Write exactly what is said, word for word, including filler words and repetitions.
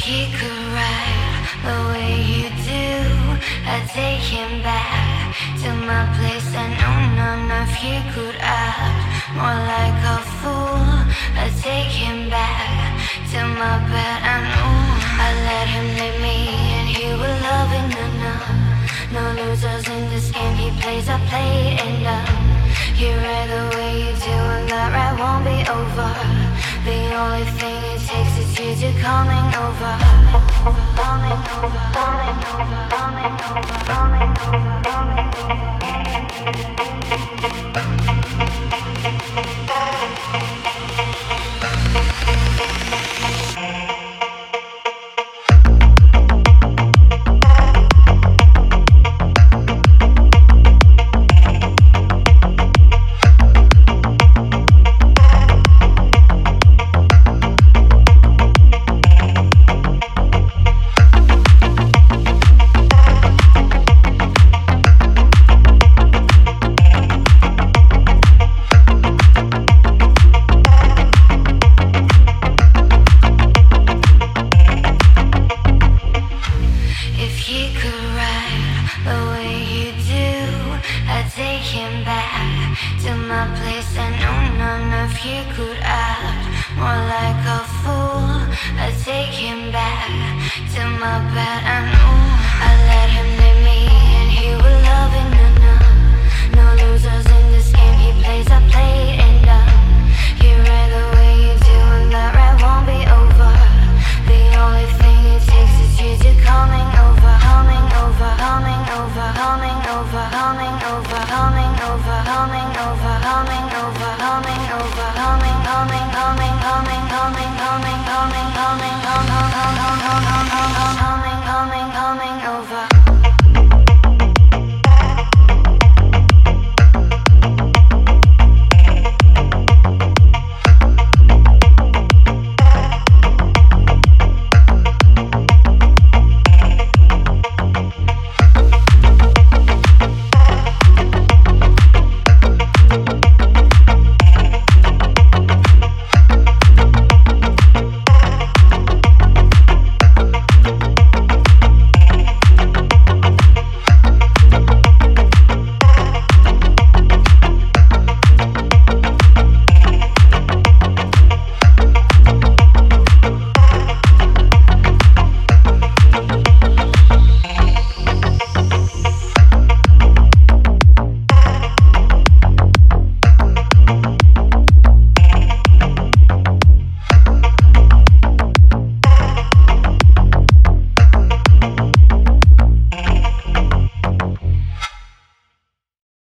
he could ride the way you do, I'd take him back to my place. I know none of he could act more like a fool, I'd take him back to my bed. I know I let him lead me and he will love it. No, no, no losers in this game. He plays, I play, and um, he read the way you do, and that ride won't be over. The only thing it takes is you to coming over. Coming over, coming over, coming over, coming over, coming to my place. I know none of you could act more like a fool. I take him back to my bed. I know I let him lead me and he will love it. No, no, no losers in this game. He plays, I play, and um, he read the way you do, and that ride won't be over. The only thing it takes is you to coming over, coming over, coming over, coming over, coming over, coming over, coming over, coming over, coming over, coming, coming, coming, coming, coming, coming, coming, coming, coming, coming, coming, coming, coming, coming over.